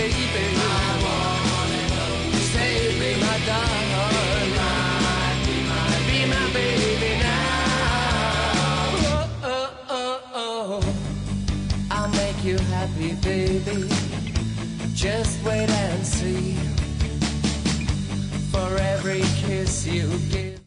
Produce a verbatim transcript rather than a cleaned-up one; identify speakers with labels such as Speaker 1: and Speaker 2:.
Speaker 1: baby. Stay, be my darling. Be my baby now. Oh, oh, oh, oh. I'll make you happy, baby. Just wait and see. For every kiss you give.